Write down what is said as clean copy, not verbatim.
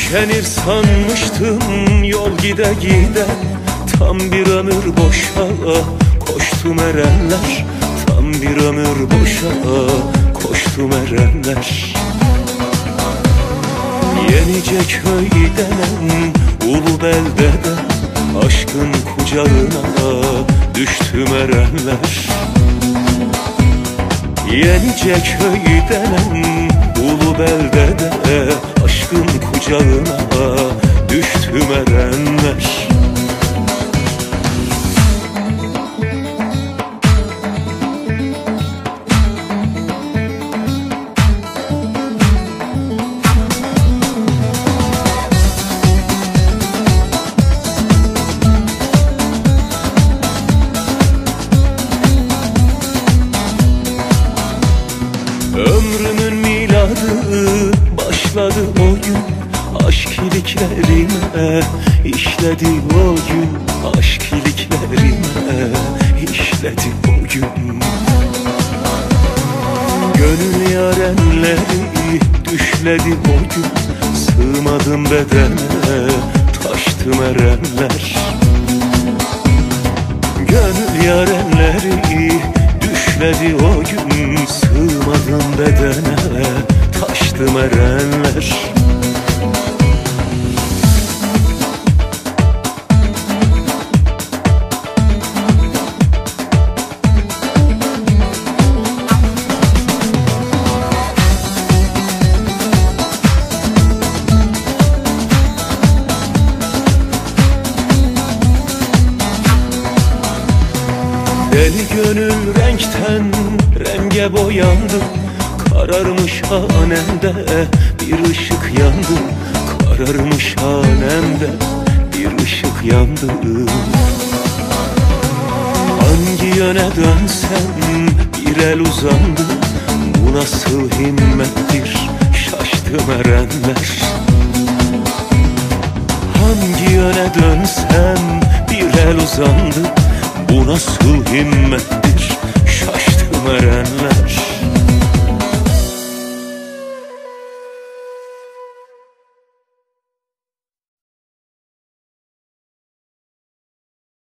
Tükenir sanmıştım yol gide gide, tam bir ömür boşa koştum erenler, tam bir ömür boşa koştum erenler. Yenice köy denen ulu beldede aşkın kucağına düştüm erenler. Yenice köy denen ulu beldede aşkın kucağına düştüm erenler. Ömrümün miladı başladı o gün, aşk iliklerime işledi o gün, aşk iliklerime işledi o gün. Gönül yarenleri düşledi o gün, sığmadım bedene taştım erenler. Gönül yarenleri düşledi o gün, sığmadım bedene taştım erenler. Deli gönül renkten renge boyandı, kararmış hanemde bir ışık yandı, kararmış hanemde bir ışık yandı. Hangi yöne dönsem bir el uzandı, bu nasıl himmettir şaştım erenler. Hangi yöne dönsem bir el uzandı, bu nasıl himmettir şaştım erenler.